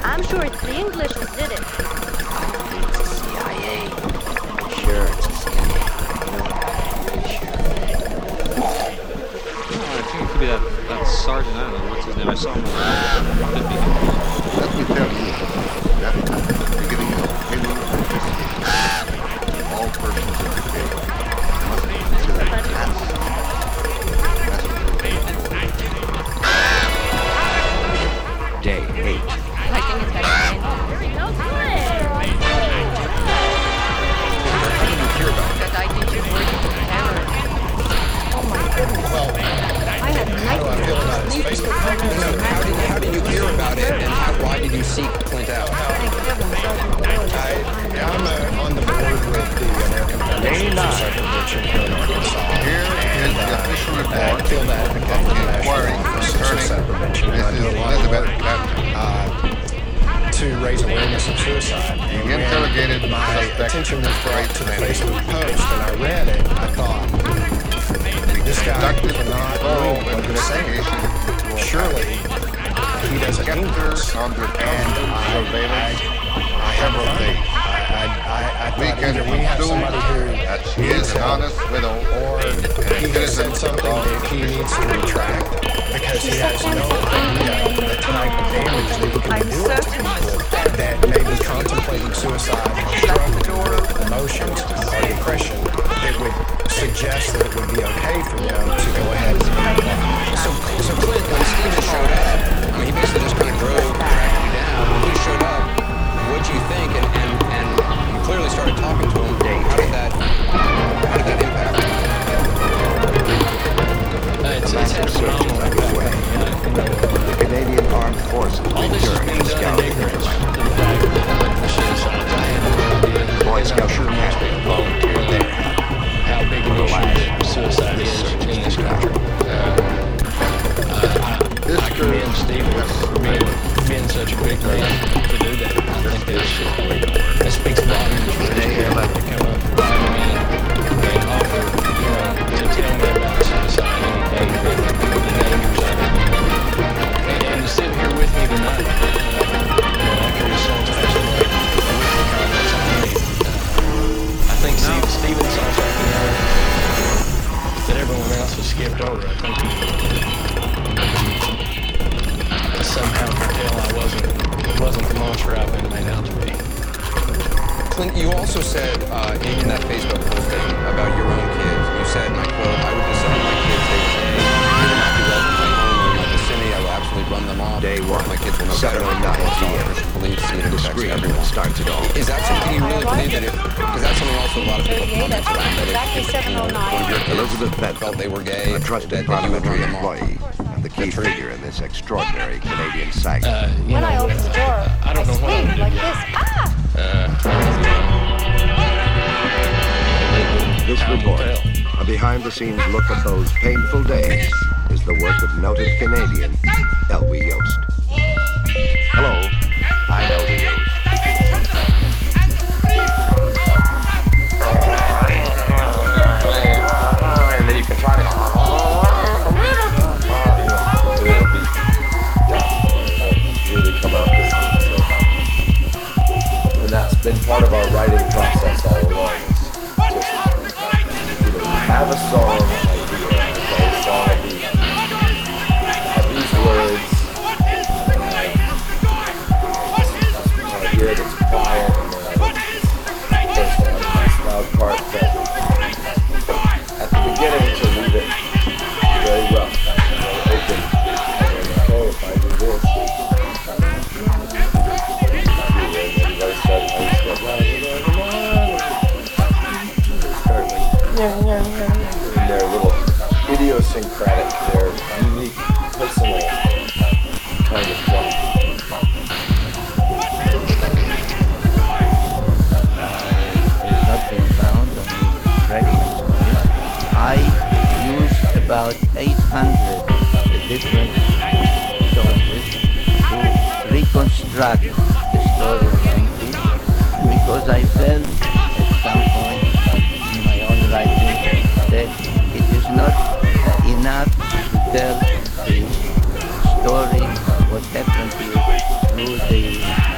I'm sure it's the English who did it. It's the CIA. Sure, it's the CIA. I think it could be that sergeant, I don't know, what's his name? I saw him on the Let me tell you that beginning of any investigation, all persons implicated must be considered as Day 8. I think it's better. There we go. How did you hear about it? That I think you're working with terrorists. Oh my goodness. Well, I had how do I feel about his Facebook page? How did you hear about it, and why did you seek Clint out? Thank heavens, Sergeant Doyle is I'm on the board with the American Foundation for Suicide Prevention here in Arkansas. Here is the official report I feel that the inquiry Suicide Prevention. This I is do a lot of Elizabeth work Patton. to raise awareness of suicide. And He interrogated when my suspect attention was brought to the Kennedy. Facebook post, and I read it, I thought, this guy Conducted cannot thorough mean what he's saying. investigation. Surely he doesn't Kept mean her this. under And constant surveillance I have a faith. I We thought can either we have assume somebody who that she needs is an help, honest widow or and a he has citizen said something of that he needs to retract because he has no idea the type of damage that he can do to people that may be contemplating suicide or struggling with emotions or depression that would suggest that it would be okay for them to go ahead and do that. So Clint, when Steven showed up, I mean, he basically just kind of tracked you down. When he showed up, what'd you think? And you clearly started talking to him. How did that impact you? It's had a phenomenal impact. The Canadian Armed Forces All this has returned been to done scout in ignorance of the fact that the suicides, I had no idea. Boy Scout troop master volunteered there. How big an issue that suicide is in this country. I commend Stephen for being such a big man to do that. I think that speaks volumes for his character to come up to me and offer, to tell me about suicide and the dangers of it. And to sit here with me tonight, after his son's passed away, with the comments I made. I think Stephen saw something that everyone else has skipped over. I think he somehow could tell it wasn't the monster I've been made out to be. Clint, you also said in that Facebook posting about your own kids, you said, and I quote, I would disown my kids day to day. They will not be welcome in my home or in my vicinity. I will absolutely run them off. Day 1, My kids will know better. 7:09 p.m. Police see it The affects scream everyone. starts it all. Is that something you really believe that because that's something also a lot of people comment around, that Exactly if one of 7:09. your kids Elizabeth Benton, felt they were gay, a trusted that you would run parliamentary them off. employee and the key figure in this extraordinary Canadian saga. When I opened the door, I don't know what I'm screamed gonna like do. this. Ah! This Time will report, tell. a behind-the-scenes look at those painful days, is the work of noted Canadian Elwy Yost. Hello, I'm Elwy Yost. And then you can try to really come out this and that's been part of our writing process all along. Is just have a song idea, a song idea, have these words, an idea that's quiet and first one, nice loud part, but at the beginning to leave it very rough, very open, and then, okay, if I do this, everybody starts in their little idiosyncratic, their unique, personal kind of fun. It has not been found on the fragments of it. I used about 800 different sources to reconstruct the story of Franklin because I felt at some point in my own writing that it is not enough to tell the story of what happened to you through the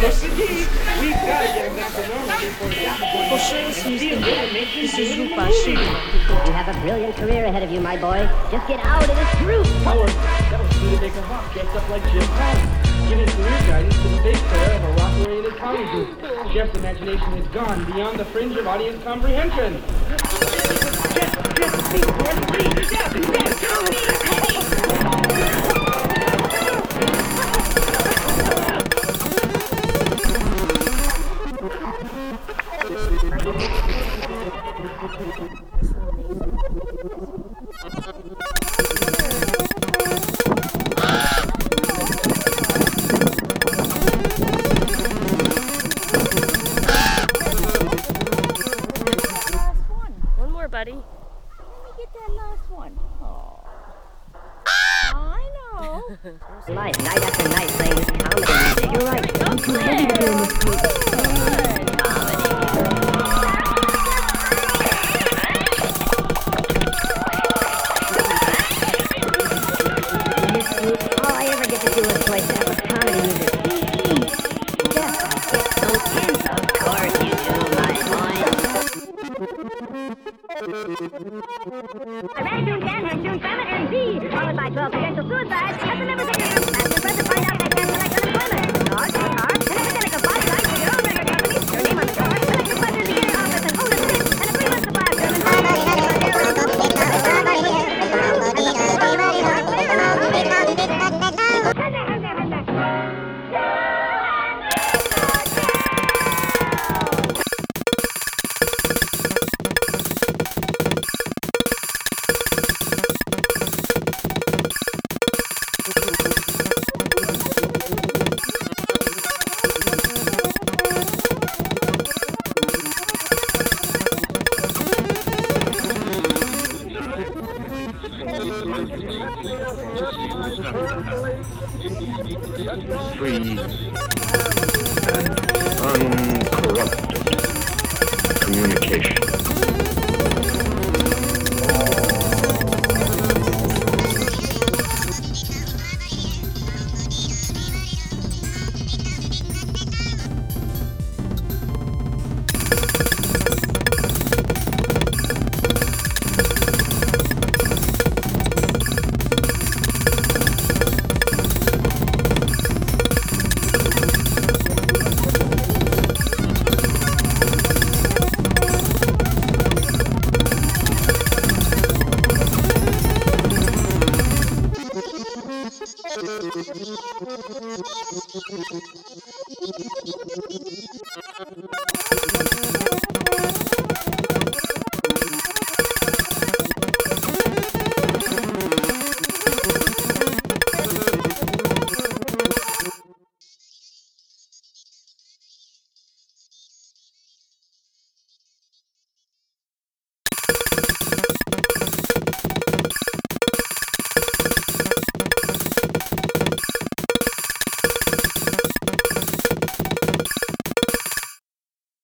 You have a brilliant career ahead of you, my boy. Just get out of this group. Howard, that was Studebaker Hawk dressed up like Jim Collins, giving career guidance to the bass player of a rock-oriented comedy group. Jeff's imagination has gone beyond the fringe of audience comprehension. Jeff, speak, George, please. One more, buddy. Let me get that last one. Oh. I know. Night after night playing this comedy music. You're right. I'm too heavy to be in this group. In this group, all I ever get to do is play sample comedy music. Jeff, I get so tense. Of course you do, my boy. A random cancer, soon famine and Z, followed by 12 potential suicides. As the members of your group ask their friends to find out they can't collect unemployment. Dog, car, an epidemic of body life for your own record company, your name on the door, electric buzzers in your office, and owner's list, and a 3-month supply of German Free and uncorrupted communication. Thank you.